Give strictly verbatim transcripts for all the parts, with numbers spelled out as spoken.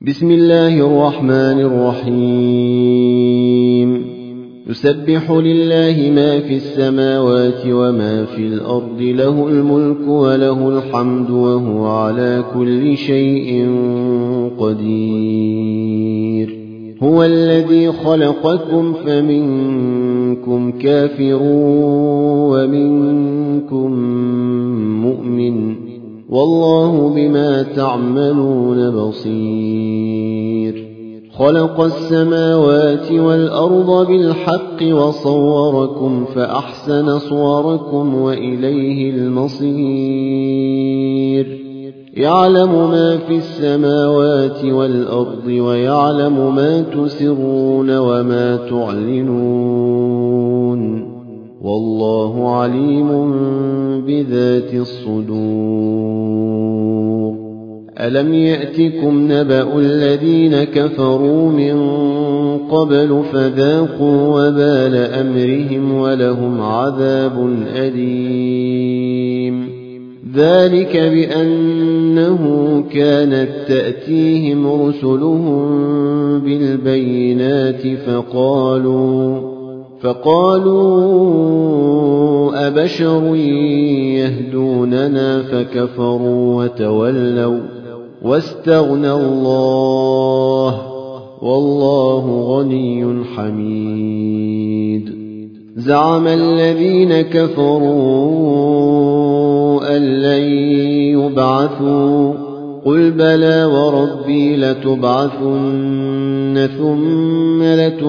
بسم الله الرحمن الرحيم يسبح لله ما في السماوات وما في الأرض له الملك وله الحمد وهو على كل شيء قدير هو الذي خلقكم فمنكم كافر ومنكم مؤمن والله بما تعملون بصير خلق السماوات والأرض بالحق وصوركم فأحسن صوركم وإليه المصير يعلم ما في السماوات والأرض ويعلم ما تسرون وما تعلنون والله عليم بذات الصدور ألم يأتكم نبأ الذين كفروا من قبل فذاقوا وبال أمرهم ولهم عذاب أليم ذلك بأنه كانت تأتيهم رسلهم بالبينات فقالوا فقالوا أبشر يهدوننا فكفروا وتولوا واستغنى الله والله غني حميد زعم الذين كفروا أن لن يبعثوا قل بلى وربي لتبعثن ثم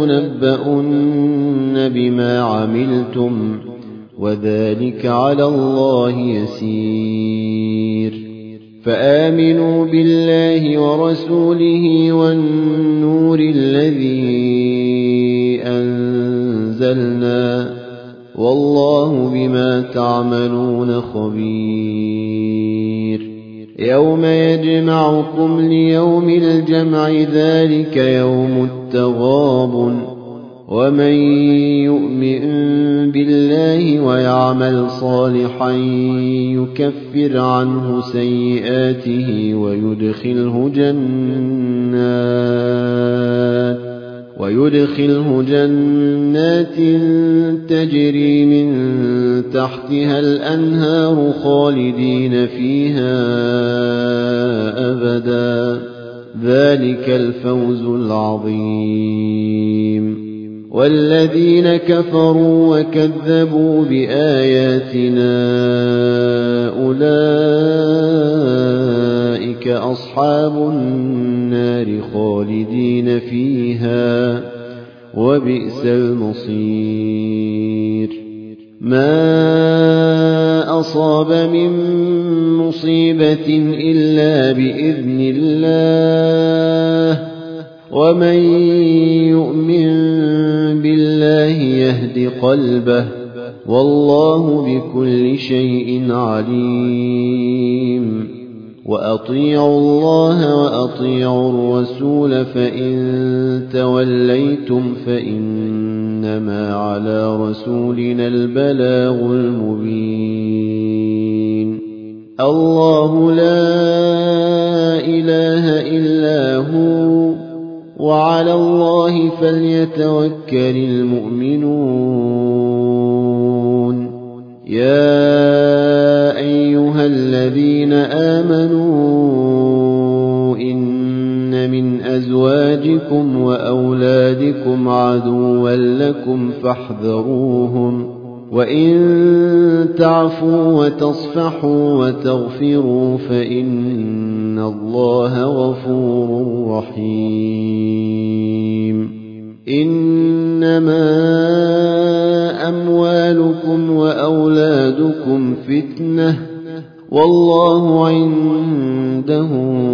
لتنبؤن بما عملتم وذلك على الله يسير فآمنوا بالله ورسوله والنور الذي أنزلنا والله بما تعملون خبير يوم يجمعكم ليوم الجمع ذلك يوم التغابن ومن يؤمن بالله ويعمل صالحا يكفر عنه سيئاته ويدخله جنات ويدخله جنات تجري من تحتها الأنهار خالدين فيها أبدا ذلك الفوز العظيم والذين كفروا وكذبوا بآياتنا أولئك أصحاب النار خالدين فيها وبئس المصير ما أصاب من مصيبة إلا بإذن الله ومن يؤمن بالله يهد قلبه والله بكل شيء عليم وأطيعوا الله وأطيعوا الرسول فإن توليتم فإنما على رسولنا البلاغ المبين الله لا إله إلا هو وعلى الله فليتوكل المؤمنون يا أيها الذين آمنوا إن من أزواجكم وأولادكم عدوا لكم فاحذروهم وإن تعفوا وتصفحوا وتغفروا فإن الله غفور رحيم إنما أموالكم وأولادكم فتنة والله عنده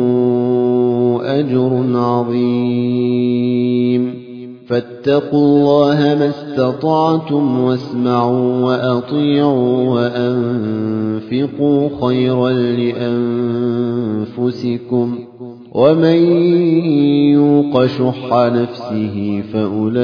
أجر عظيم فاتقوا الله ما استطعتم واسمعوا وأطيعوا وأنفقوا خيرا لأنفسكم ومن يوق شح نفسه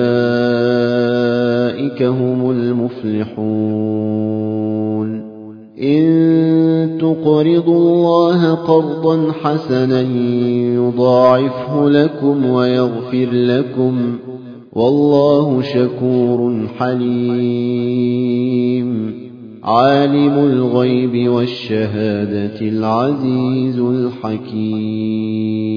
فأولئك هم المفلحون إن تقرضوا الله قرضا حسنا يضاعفه لكم ويغفر لكم والله شكور حليم عالم الغيب والشهادة العزيز الحكيم